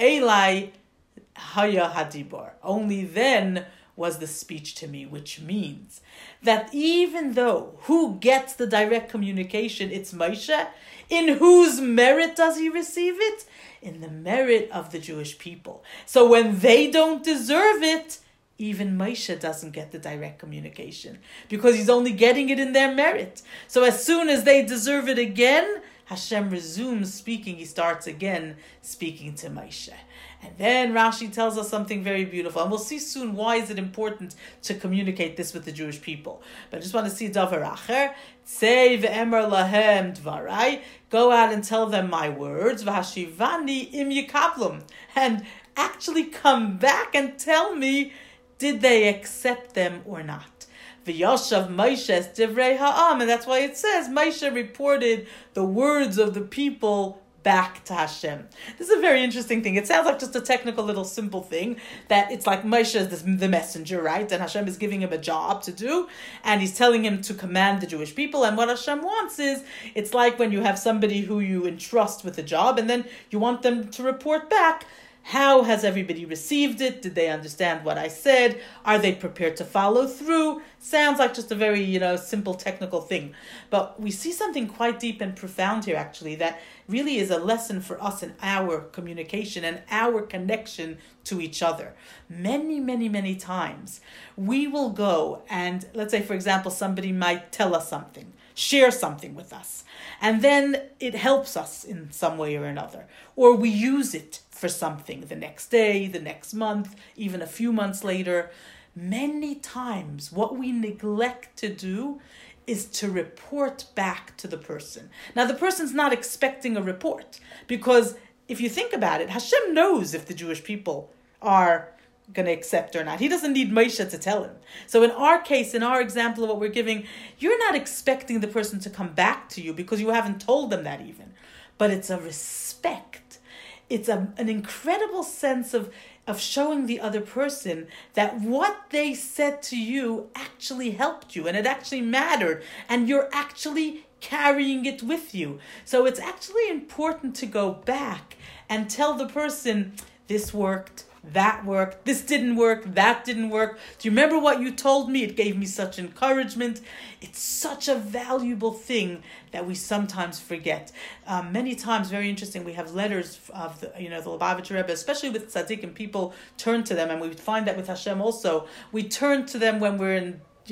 Elai Haya Hadibor. Only then was the speech to me, which means that even though who gets the direct communication, it's Moshe, in whose merit does he receive it? In the merit of the Jewish people. So when they don't deserve it, even Moshe doesn't get the direct communication because he's only getting it in their merit. So as soon as they deserve it again, Hashem resumes speaking. He starts again speaking to Moshe. And then Rashi tells us something very beautiful. And we'll see soon why is it important to communicate this with the Jewish people. But I just want to see Davar Acher. Tzei ve'emer lahem dvarai. Go out and tell them my words. V'hashivani im yikablum. And actually come back and tell me, did they accept them or not? V'yoshav Moshe divrei ha'am. And that's why it says Moshe reported the words of the people back to Hashem. This is a very interesting thing. It sounds like just a technical little simple thing, that it's like Moshe is the messenger, right? And Hashem is giving him a job to do, and he's telling him to command the Jewish people. And what Hashem wants is, it's like when you have somebody who you entrust with a job, and then you want them to report back. How has everybody received it? Did they understand what I said? Are they prepared to follow through? Sounds like just a very, simple technical thing. But we see something quite deep and profound here, actually, that really is a lesson for us in our communication and our connection to each other. Many, many, many times we will go and, let's say, for example, somebody might tell us something, share something with us, and then it helps us in some way or another, or we use it for something the next day, the next month, even a few months later. Many times what we neglect to do is to report back to the person. Now, the person's not expecting a report, because if you think about it, Hashem knows if the Jewish people are going to accept or not. He doesn't need Moshe to tell him. So in our case, in our example of what we're giving, you're not expecting the person to come back to you because you haven't told them that even. But it's a respect. It's an incredible sense of showing the other person that what they said to you actually helped you and it actually mattered and you're actually carrying it with you. So it's actually important to go back and tell the person, this worked, that worked, this didn't work, that didn't work. Do you remember what you told me? It gave me such encouragement. It's such a valuable thing that we sometimes forget. Many times, very interesting, we have letters of the Lubavitcher Rebbe, especially with tzaddikim, people turn to them, and we find that with Hashem also. We turn to them when we're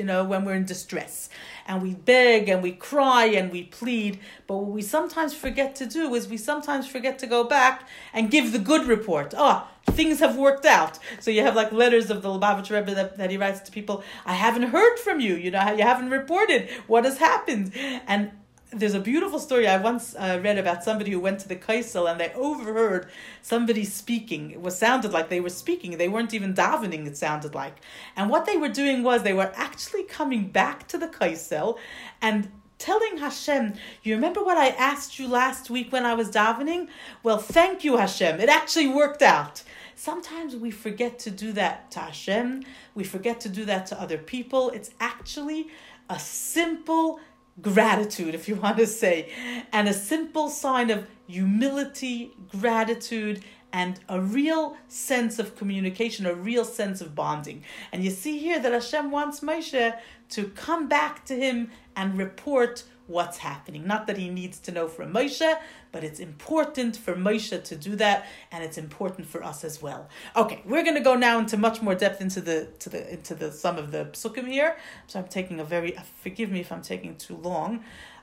in distress, and we beg and we cry and we plead. But what we sometimes forget to do is we sometimes forget to go back and give the good report. Things have worked out. So you have like letters of the Lubavitcher Rebbe that he writes to people. I haven't heard from you. You haven't reported what has happened. And there's a beautiful story I once read about somebody who went to the Kaisel and they overheard somebody speaking. It sounded like they were speaking. They weren't even davening, it sounded like. And what they were doing was they were actually coming back to the Kaisel and telling Hashem, you remember what I asked you last week when I was davening? Well, thank you, Hashem. It actually worked out. sometimes we forget to do that to Hashem. We forget to do that to other people. It's actually a simple gratitude, if you want to say, and a simple sign of humility, gratitude, and a real sense of communication, a real sense of bonding. And you see here that Hashem wants Moshe to come back to him and report what's happening. Not that he needs to know from Moshe, but it's important for Moshe to do that, and it's important for us as well. Okay, we're going to go now into much more depth into the some of the psukim here. So I'm taking forgive me if I'm taking too long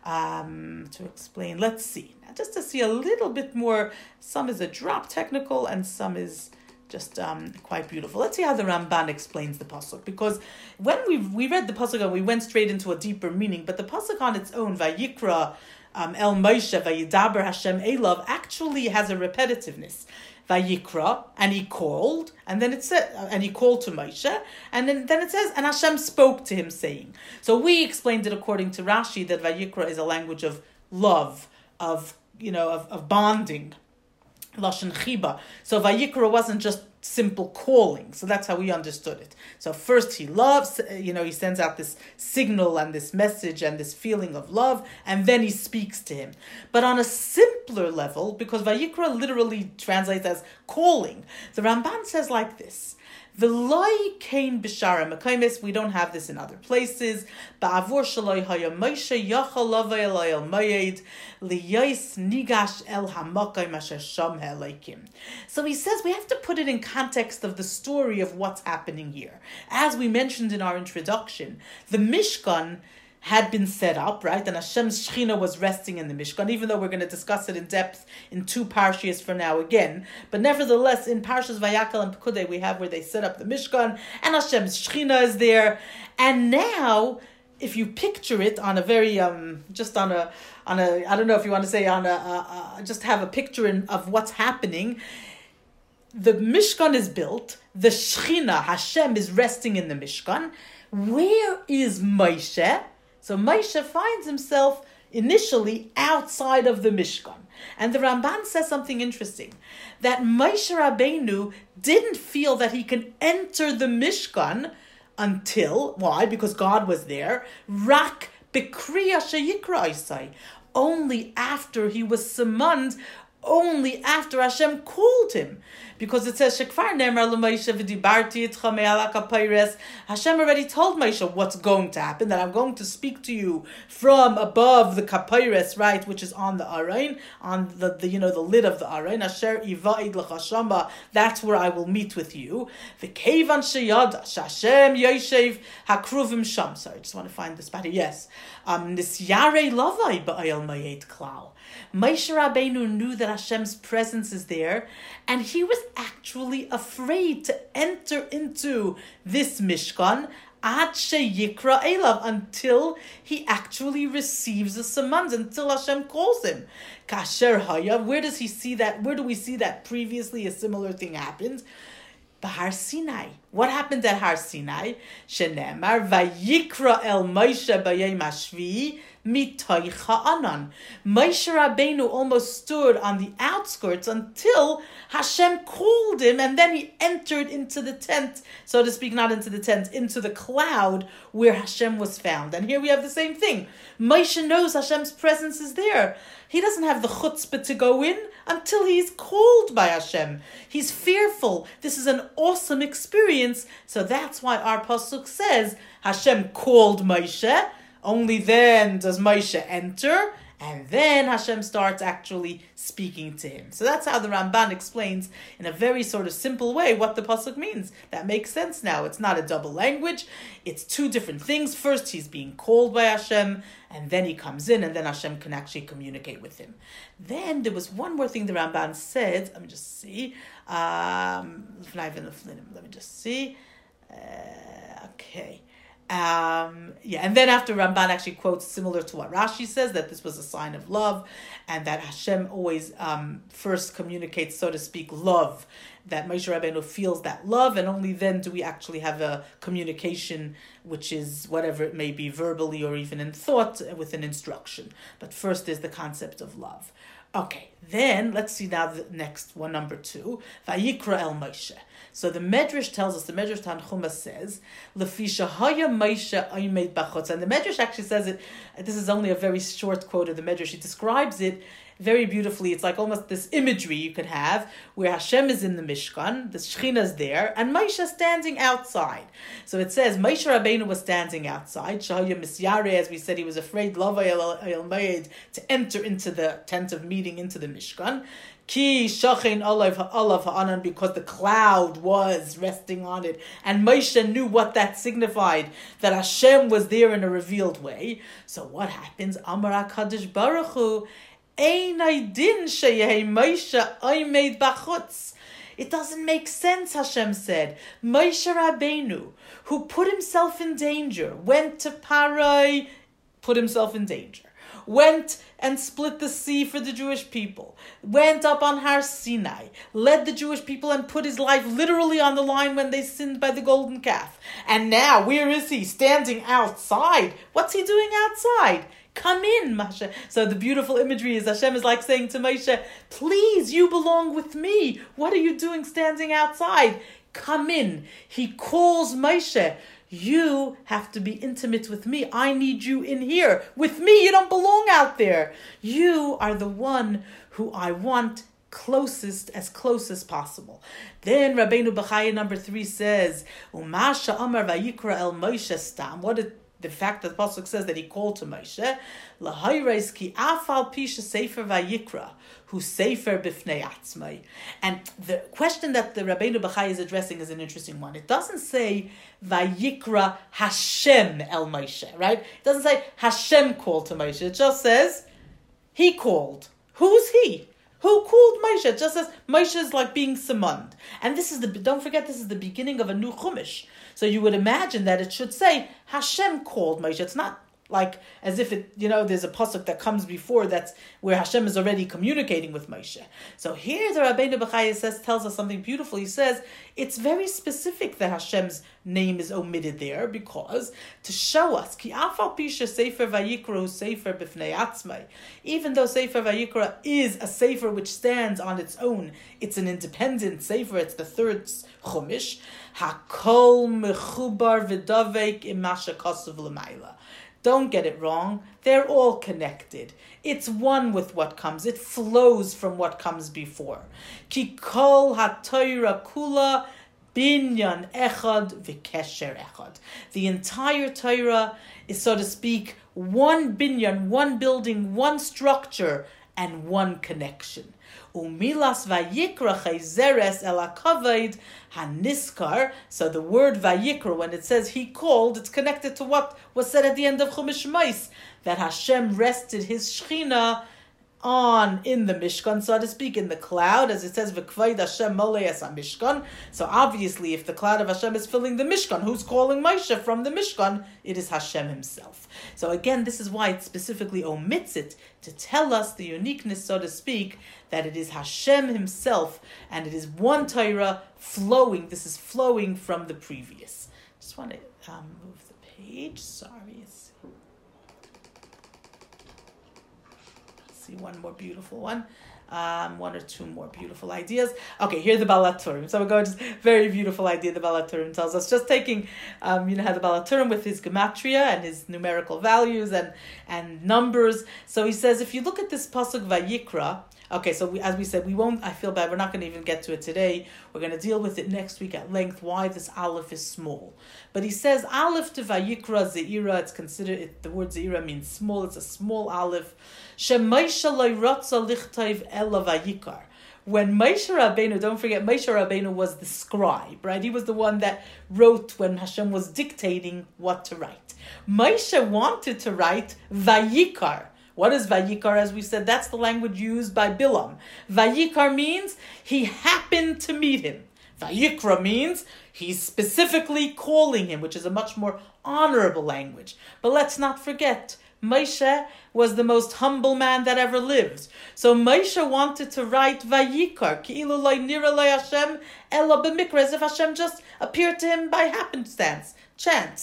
to explain. Let's see. Now, just to see a little bit more, some is a drop technical and some is just quite beautiful. Let's see how the Ramban explains the pasuk, because when we read the pasuk and we went straight into a deeper meaning, but the pasuk on its own, Vayikra El Moshe Vayidaber Hashem Elav, actually has a repetitiveness. Vayikra, and he called, and then it said, and he called to Moshe, and then it says, and Hashem spoke to him, saying. So we explained it according to Rashi that Vayikra is a language of love, of bonding, Lashon Chiba. So Vayikra wasn't just simple calling. So that's how we understood it. So first he loves, he sends out this signal and this message and this feeling of love, and then he speaks to him. But on a simpler level, because Vayikra literally translates as calling, the Ramban says like this. V'loi kain b'shara mekaymes. We don't have this in other places. Ba'avur shaloi haya Moshe yachal lavei eloi el moyed liyos nigash el hamakayim asher sham ha'elokim. So he says we have to put it in context of the story of what's happening here. As we mentioned in our introduction, the Mishkan had been set up, right? And Hashem's Shechina was resting in the Mishkan, even though we're going to discuss it in depth in 2 parshas for now again. But nevertheless, in Parshas Vayakal and Pekudei, we have where they set up the Mishkan, and Hashem's Shechina is there. And now, if you picture it on a very, I don't know if you want to say just have a picture of what's happening. The Mishkan is built, the Shechina, Hashem, is resting in the Mishkan. Where is Moshe? So Moshe finds himself initially outside of the Mishkan. And the Ramban says something interesting, that Moshe Rabbeinu didn't feel that he can enter the Mishkan until, why? Because God was there, Rak B'kriya Sheyikra Isai, only after he was summoned, only after Hashem called him. Because it says, Shekfar Nemar L'Moshe v'dibarti itcha me'al ha'kapayres. Hashem already told Moshe what's going to happen, that I'm going to speak to you from above the kapayres, right, which is on the Aron, on the lid of the Aron. Asher iva'id l'chashama, that's where I will meet with you. V'kevan sheyada, Hashem yoshev hakruvim sham. Sorry, I just want to find the spot here. Yes. Nisyarei lavai ba'ayel mayet klal. Moshe Rabbeinu knew that Hashem's presence is there, and he was actually afraid to enter into this Mishkan ad sheyikra elav, until he actually receives a summons, until Hashem calls him. Kasher haya, where does he see that? Where do we see that previously a similar thing happened? Har Sinai. What happened at Har Sinai? Shenemar vayikra el Moshe b'yom hashvi'i mitoich ha'anan. Moshe Rabbeinu almost stood on the outskirts until Hashem called him, and then he entered into the tent, so to speak, not into the tent, into the cloud where Hashem was found. And here we have the same thing. Moshe knows Hashem's presence is there. He doesn't have the chutzpah to go in until he's called by Hashem. He's fearful. This is an awesome experience. So that's why our pasuk says, Hashem called Moshe. Only then does Moshe enter, and then Hashem starts actually speaking to him. So that's how the Ramban explains in a very sort of simple way what the pasuk means. That makes sense now. It's not a double language. It's 2 different things. First, he's being called by Hashem, and then he comes in, and then Hashem can actually communicate with him. Then there was one more thing the Ramban said. Let me just see. Let me just see. Okay. And then after Ramban actually quotes similar to what Rashi says, that this was a sign of love, and that Hashem always first communicates, so to speak, love, that Moshe Rabbeinu feels that love, and only then do we actually have a communication, which is whatever it may be, verbally or even in thought, with an instruction. But first there's the concept of love. Okay, then let's see now the next one, number 2. Vayikra el Moshe. So the Medrash tells us, the Medrash Tanchuma says, Lefisha haya Moshe oimed bachutz. And the Medrash actually says it, this is only a very short quote of the Medrash. He describes it very beautifully. It's like almost this imagery you could have where Hashem is in the Mishkan, the Shekhinah is there, and Moshe standing outside. So it says Moshe Rabbeinu was standing outside. Shahaya Misyare, as we said, he was afraid to enter into the tent of meeting, into the Mishkan. Ki shachein olav ha'anan, because the cloud was resting on it, and Moshe knew what that signified, that Hashem was there in a revealed way. So what happens? Amar HaKadosh Baruch Hu, Ein aydin sheyeh Moshe oimed bachutz. It doesn't make sense, Hashem said. Moshe Rabbeinu, who put himself in danger, went to Parai, put himself in danger, went and split the sea for the Jewish people, went up on Har Sinai, led the Jewish people and put his life literally on the line when they sinned by the golden calf. And now, where is he? Standing outside. What's he doing outside? Come in, Moshe. So the beautiful imagery is Hashem is like saying to Moshe, please, you belong with me. What are you doing standing outside? Come in. He calls Moshe. You have to be intimate with me. I need you in here. With me, you don't belong out there. You are the one who I want closest, as close as possible. Then Rabbeinu Bechaya number 3 says, Umasha Amar Vayikra El Moshe Stam. What did the fact that the pasuk says that he called to Moshe, Lahayreis ki afal pisha sefer vayikra, who sefer bifnei atzmai. And the question that the Rabbeinu Bechai is addressing is an interesting one. It doesn't say vayikra Hashem el Moshe, right? It doesn't say Hashem called to Moshe. It just says he called. Who's he? Who called Moshe? It just says Moshe is like being summoned. And this is don't forget, this is the beginning of a new Chumash. So you would imagine that it should say Hashem called Moshe. It's not like as if it, there's a pasuk that comes before that's where Hashem is already communicating with Moshe. So here the Rabbeinu Bechaya tells us something beautiful. He says it's very specific that Hashem's name is omitted there because to show us ki afal pisha sefer vayikra sefer b'fnei atzmai. Even though sefer vayikra is a sefer which stands on its own, it's an independent sefer. It's the third chumash. Hakol mechubar v'davek im masha kasav l'mayla. Don't get it wrong. They're all connected. It's one with what comes. It flows from what comes before. Ki kol ha-Torah kula binyan echad v'kesher echad. The entire Torah is, so to speak, one binyan, one building, one structure, and one connection. Umilas vayikra chayzeres el hakavod haniskar. So the word vayikra, when it says he called, it's connected to what was said at the end of Chumash Shmos, that Hashem rested his Shekhinah in the Mishkan, so to speak, in the cloud, as it says, v'kvod Hashem molei es ha-Mishkan. So obviously, if the cloud of Hashem is filling the Mishkan, who's calling Moshe from the Mishkan? It is Hashem himself. So again, this is why it specifically omits it, to tell us the uniqueness, so to speak, that it is Hashem himself, and it is one Torah flowing. This is flowing from the previous. Just want to move the page. Sorry. See one more beautiful one. One or two more beautiful ideas. Okay, here's the Baal HaTurim. So we're going to very beautiful idea the Baal HaTurim tells us. Just taking, how the Baal HaTurim with his gematria and his numerical values and numbers. So he says, if you look at this pasuk Vayikra, okay, so as we said, we won't, I feel bad, we're not going to even get to it today. We're going to deal with it next week at length, why this Aleph is small. But he says, Aleph to Vayikra Zeira, it's considered, the word Zeira means small, it's a small Aleph. Shemoshe lo ratza lichtov ela Vayikar. When Moshe Rabbeinu, don't forget, Moshe Rabbeinu was the scribe, right? He was the one that wrote when Hashem was dictating what to write. Moshe wanted to write Vayikar. What is Vayikar? As we said, that's the language used by Bilam. Vayikar means he happened to meet him. Vayikra means he's specifically calling him, which is a much more honorable language. But let's not forget, Moshe was the most humble man that ever lived. So Moshe wanted to write Vayikar, Ki'ilu lo nira lo Hashem ela b'mikra, as if Hashem just appeared to him by happenstance, chance.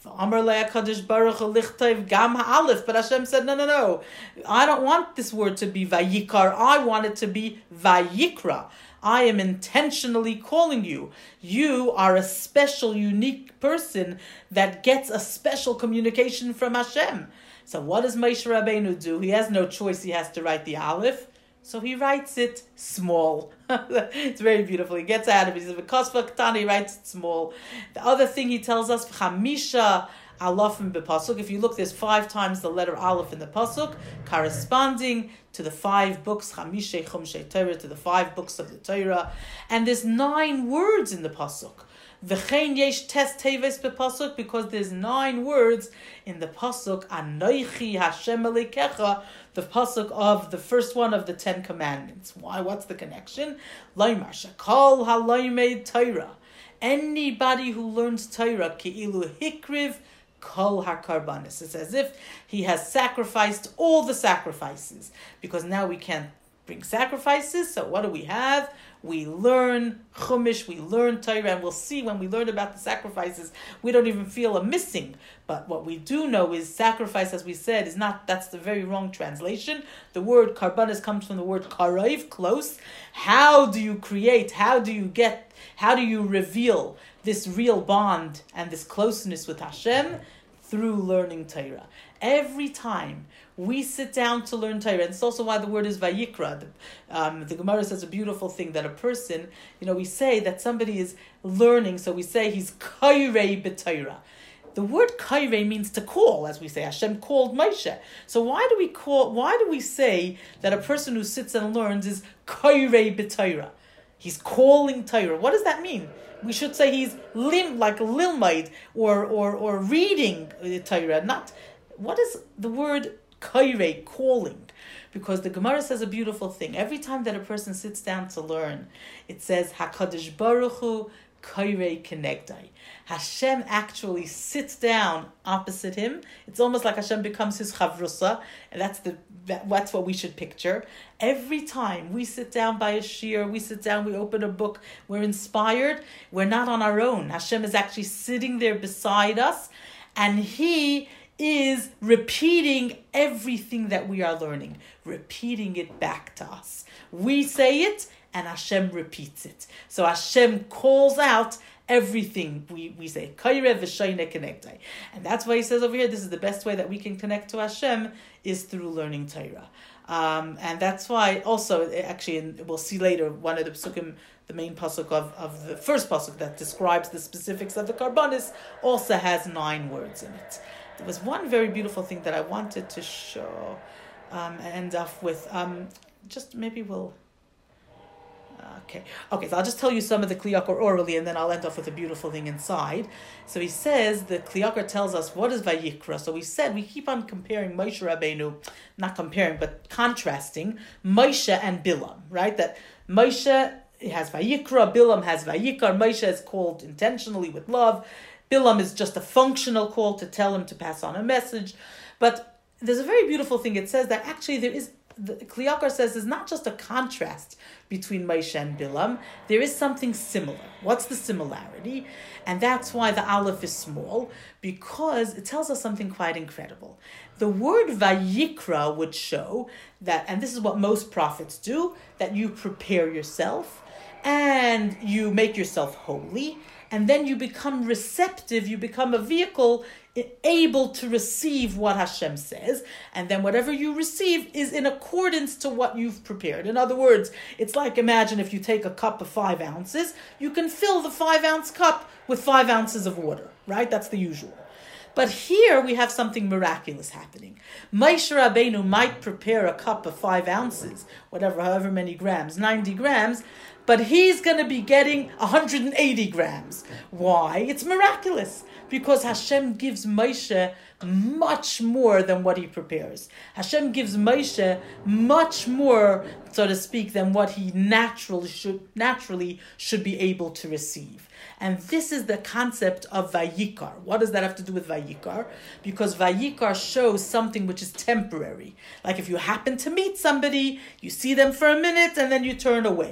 Amar le HaKadosh Baruch Hu lichtov gam ha'alef. But Hashem said, no. I don't want this word to be vayikar. I want it to be vayikra. I am intentionally calling you. You are a special, unique person that gets a special communication from Hashem. So what does Moshe Rabbeinu do? He has no choice. He has to write the Aleph. So he writes it small. It's very beautiful. He gets out of it. He says, V'kosva Ketana, he writes it small. The other thing he tells us, Chamisha Alafim b'pasuk. If you look, there's 5 times the letter Aleph in the pasuk, corresponding to the 5 books, Chamishe Chumshe Torah, to the 5 books of the Torah. And there's 9 words in the pasuk. V'chein yesh tes teves b'pasuk, because there's 9 words in the pasuk, Anoichi Hashem Elokecha, the pasuk of the first one of the 10 commandments. Why? What's the connection? Laimar shakol haloimed Torah. Anybody who learns Torah, ki'ilu hikriv kol hakarbanis. It's as if he has sacrificed all the sacrifices, because now we can't bring sacrifices. So what do we have? We learn Chumash, we learn Torah, and we'll see when we learn about the sacrifices, we don't even feel a missing. But what we do know is sacrifice, as we said, is not, that's the very wrong translation. The word karbanis comes from the word karaiv, close. How do you create, how do you reveal this real bond and this closeness with Hashem? Through learning Torah. Every time we sit down to learn Torah, and it's also why the word is vayikra. The Gemara says a beautiful thing, that a person, we say that somebody is learning, so we say he's kairei b'Torah. The word kairei means to call, as we say. Hashem called Moshe. So why do we say that a person who sits and learns is kairei b'Torah? He's calling Torah. What does that mean? We should say he's like lilmaid or reading Torah. Not, what is the word kairei, calling? Because the Gemara says a beautiful thing. Every time that a person sits down to learn, it says HaKadosh Baruch Hu kairei kenegdai. Hashem actually sits down opposite him. It's almost like Hashem becomes his chavrusa, and that's what we should picture. Every time we sit down by a shir, we open a book, we're inspired, we're not on our own. Hashem is actually sitting there beside us, and he is repeating everything that we are learning, repeating it back to us. We say it, and Hashem repeats it. So Hashem calls out everything we say. And that's why he says over here, this is the best way that we can connect to Hashem, is through learning Torah. And that's why also, actually, and we'll see later, one of the psukim, the main pasuk of the first pasuk that describes the specifics of the karbanis, also has 9 words in it. There was one very beautiful thing that I wanted to show and end off with. Just maybe we'll... Okay, so I'll just tell you some of the Kli Yakar orally, and then I'll end off with a beautiful thing inside. So he says, the Kli Yakar tells us, what is Vayikra? So we said, we keep on comparing Moshe Rabbeinu, not comparing, but contrasting Moshe and Bilam, right? That Moshe has Vayikra, Bilam has Vayikar. Moshe is called intentionally with love. Bilam is just a functional call to tell him to pass on a message. But there's a very beautiful thing. It says that actually there is, the Kli Yakar says, is not just a contrast between Moshe and Bilam. There is something similar. What's the similarity? And that's why the Aleph is small, because it tells us something quite incredible. The word Vayikra would show that, and this is what most prophets do, that you prepare yourself and you make yourself holy, and then you become receptive, you become a vehicle able to receive what Hashem says, and then whatever you receive is in accordance to what you've prepared. In other words, it's like, imagine if you take a cup of 5 ounces, you can fill the 5-ounce cup with 5 ounces of water, right? That's the usual. But here we have something miraculous happening. Moshe Rabbeinu might prepare a cup of 5 ounces, however many grams, 90 grams, but he's going to be getting 180 grams. Why? It's miraculous. Because Hashem gives Moshe much more than what he prepares. Hashem gives Moshe much more, so to speak, than what he naturally should be able to receive. And this is the concept of Vayikar. What does that have to do with Vayikar? Because Vayikar shows something which is temporary. Like if you happen to meet somebody, you see them for a minute and then you turn away.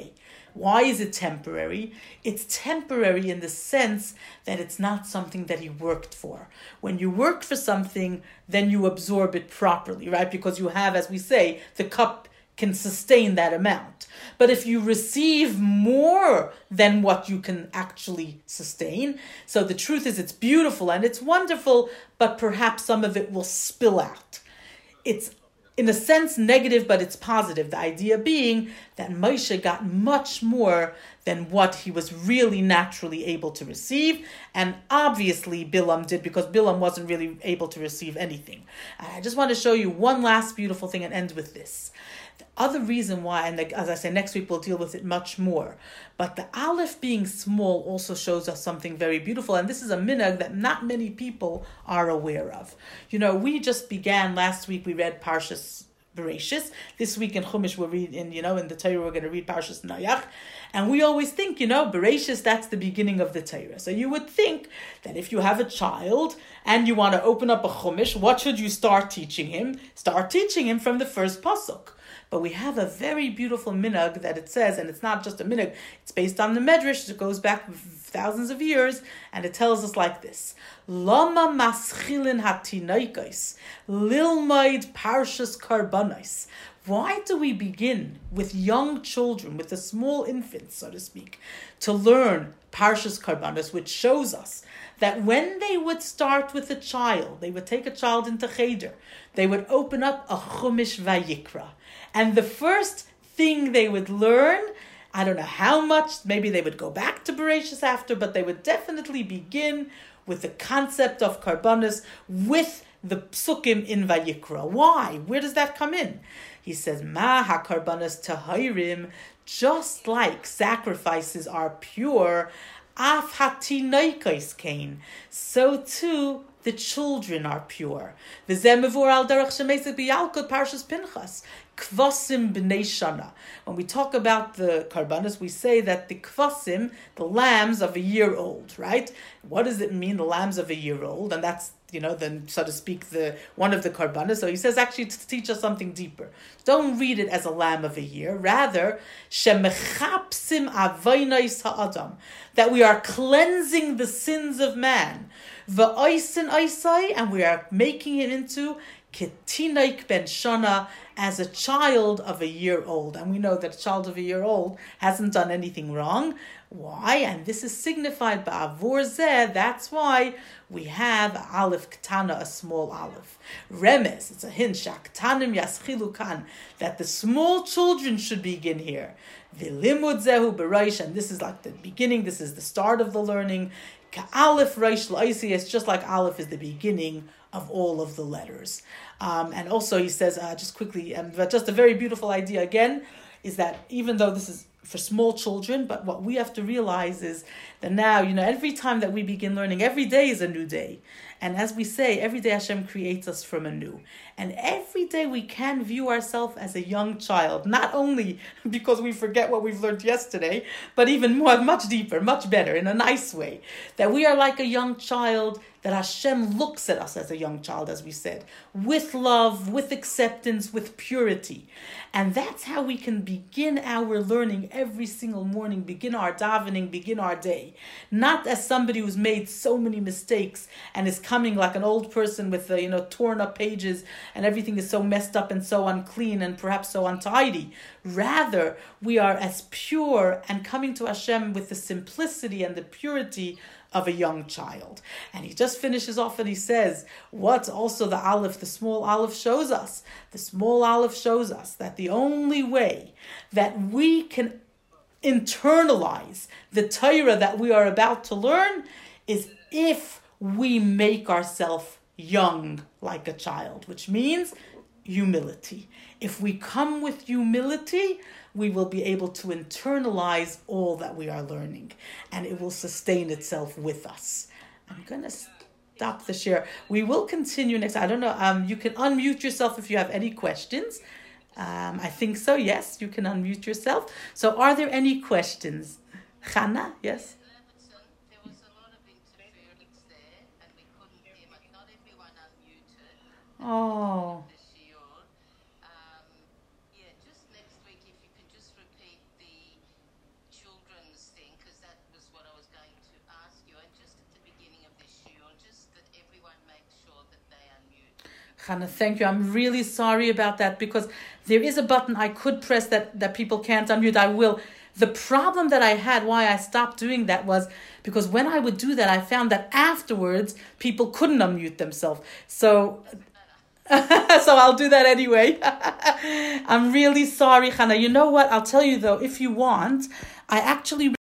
Why is it temporary? It's temporary in the sense that it's not something that he worked for. When you work for something, then you absorb it properly, right? Because you have, as we say, the cup can sustain that amount. But if you receive more than what you can actually sustain, so the truth is it's beautiful and it's wonderful, but perhaps some of it will spill out. It's in a sense negative, but it's positive. The idea being that Moshe got much more than what he was really naturally able to receive. And obviously Bilam did, because Bilam wasn't really able to receive anything. And I just want to show you one last beautiful thing and end with this. The other reason why, and as I say, next week we'll deal with it much more, but the Aleph being small also shows us something very beautiful, and this is a minhag that not many people are aware of. We just began last week, we read Parshas Bereshis. This week in Chumash we're reading, in the Torah we're going to read Parshas Nayach, and we always think, Bereshis, that's the beginning of the Torah. So you would think that if you have a child and you want to open up a Chumash, what should you start teaching him? Start teaching him from the first pasuk. But we have a very beautiful minhag that it says, and it's not just a minhag, it's based on the Medrash, it goes back thousands of years, and it tells us like this: Lama maschilin hatinaikos, lilmaid parshas karbanos. Why do we begin with young children, with the small infants, so to speak, to learn Parshas Karbanos, which shows us that when they would start with a child, they would take a child into Cheder, they would open up a Chumash Vayikra. And the first thing they would learn, I don't know how much, maybe they would go back to Bereshis after, but they would definitely begin with the concept of Karbanos, with the psukim in Vayikra. Why? Where does that come in? He says, Ma ha-karbanos tahirim, just like sacrifices are pure, af hatinaikos kain, so too the children are pure. V'zeh mevur al derech shemesek b'yalkut Parshas Pinchas, kvasim b'nei shana. When we talk about the karbanos, we say that the kvasim, the lambs of a year old, right? What does it mean, the lambs of a year old? And that's, then, so to speak, the one of the karbanos. So he says actually to teach us something deeper. Don't read it as a lamb of a year. Rather, shemechapsim avaynais ha'adam, that we are cleansing the sins of man. V'oisin oisai, and we are making it into ketinaik ben shana, as a child of a year old. And we know that a child of a year old hasn't done anything wrong. Why? And this is signified by Avur Zeh. That's why we have Aleph Ketana, a small Aleph. Remes, it's a hint, Shaktanim Yaschilu Kan, that the small children should begin here. V'limud Zehu B'Reish, and this is like the beginning, this is the start of the learning. Ka'Aleph Reish L'Oisi, it's just like Aleph is the beginning of all of the letters. And also he says, just quickly, but just a very beautiful idea again, is that even though this is for small children, but what we have to realize is that now, every time that we begin learning, every day is a new day. And as we say, every day Hashem creates us from anew. And every day we can view ourselves as a young child, not only because we forget what we've learned yesterday, but even more, much deeper, much better, in a nice way. That we are like a young child, that Hashem looks at us as a young child, as we said, with love, with acceptance, with purity. And that's how we can begin our learning every single morning, begin our davening, begin our day. Not as somebody who's made so many mistakes and is coming like an old person with torn up pages and everything is so messed up and so unclean and perhaps so untidy. Rather, we are as pure and coming to Hashem with the simplicity and the purity of a young child. And he just finishes off and he says, what also the Aleph, the small Aleph shows us? The small Aleph shows us that the only way that we can internalize the Torah that we are about to learn is if we make ourselves young like a child, which means humility. If we come with humility, we will be able to internalize all that we are learning, and it will sustain itself with us. I'm going to stop the share. We will continue next. I don't know. You can unmute yourself if you have any questions. I think so. Yes, you can unmute yourself. So are there any questions? Chana, yes? There was a lot of interference there, and we couldn't hear much. Not everyone unmuted. Oh. Yeah, just next week, if you could just repeat the Hannah, thank you. I'm really sorry about that, because there is a button I could press that people can't unmute. I will. The problem that I had, why I stopped doing that, was because when I would do that, I found that afterwards people couldn't unmute themselves. So so I'll do that anyway. I'm really sorry, Hannah. You know what? I'll tell you though, if you want, I actually